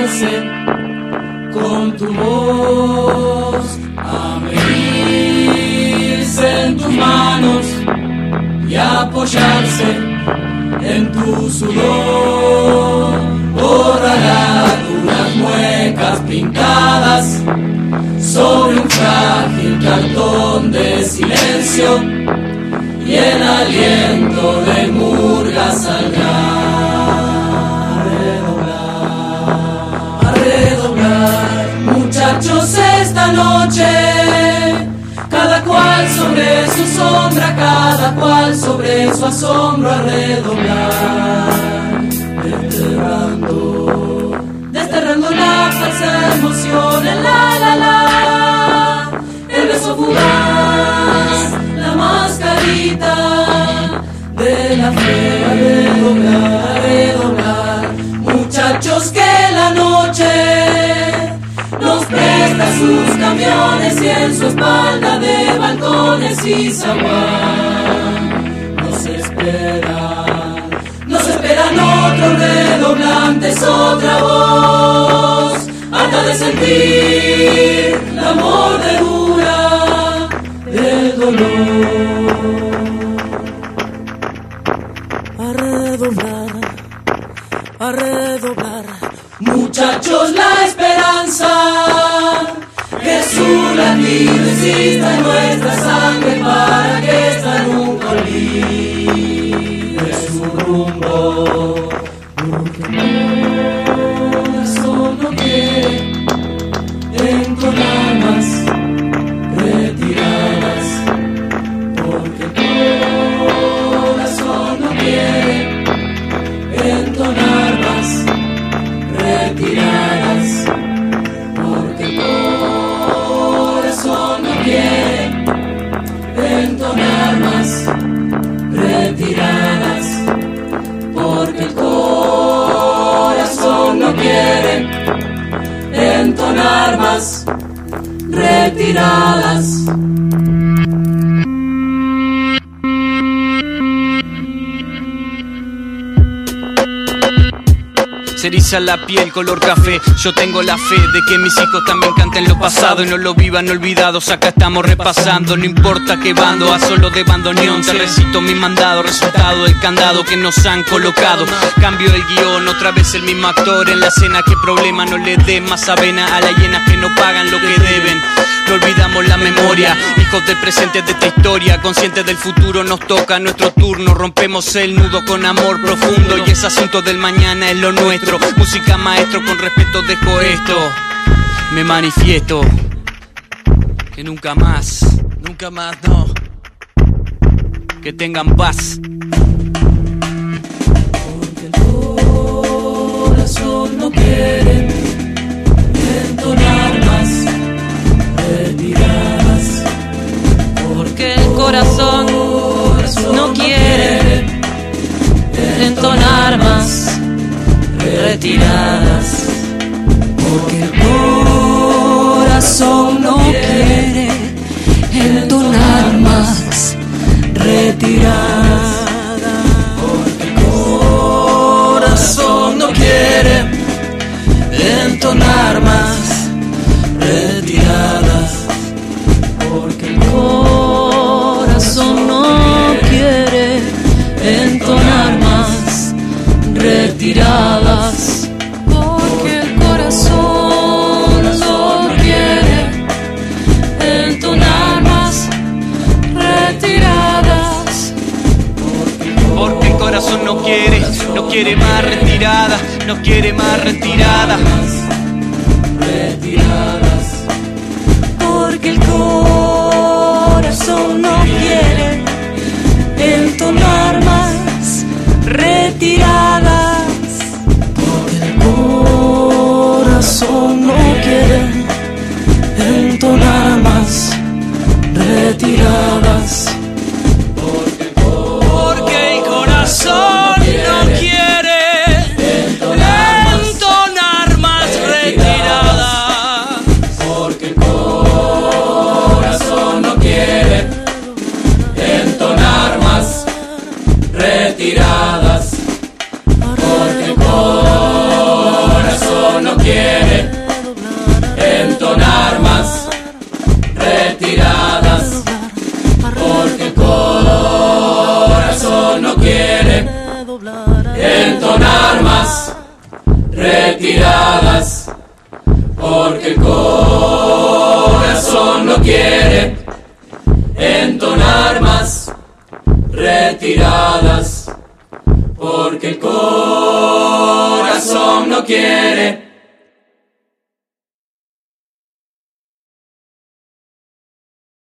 apoyarse con tu voz, abrirse en tus manos y apoyarse en tu sudor. Borrará unas muecas pintadas sobre un frágil cartón de silencio y el aliento de murga saldrá. A redoblar, muchachos, esta noche, cada cual sobre su sombra, cada cual sobre su asombro, a redoblar, desterrando la falsa emoción, el la, el beso fugaz, la mascarita de la fe. A redoblar, muchachos, que la noche nos presta sus camiones y en su espalda de balcones y zaguán nos esperan otros redoblantes, otra voz, harta de sentir la mordedura del dolor. A redoblar, muchachos, la esperanza, que su latido insista en nuestra sangre para que esta nunca olvide su rumbo. Porque el corazón no quiere entonar más retiradas. Porque el corazón no quiere entonar más retiradas. Porque el corazón no quiere entonar más retiradas. Porque el corazón no quiere entonar más retiradas. Se eriza la piel color café. Yo tengo la fe de que mis hijos también canten lo pasado y no lo vivan olvidados. Acá estamos repasando, no importa qué bando, a solo de bandoneón te recito mi mandado, resultado del candado que nos han colocado. Cambio el guión, otra vez el mismo actor en la escena. Qué problema, no le dé más avena a las hienas que no pagan lo que deben. No olvidamos la memoria, hijos del presente de esta historia, conscientes del futuro nos toca nuestro turno. Rompemos el nudo con amor profundo y ese asunto del mañana es lo nuestro. Música maestro, con respeto dejo esto, me manifiesto que nunca más no, que tengan paz. Porque el corazón no quiere entonar más retiradas. Porque el corazón no quiere entonar más retiradas. Porque el corazón no quiere entonar más retiradas. Porque el corazón no quiere entonar más retiradas. Porque el corazón no quiere entonar más retiradas. Porque el corazón no quiere entonar más retiradas. Porque el corazón no quiere más retirada, no quiere más retirada. Retiradas. entonar más retiradas, porque el corazón no quiere entonar más retiradas, porque el corazón no quiere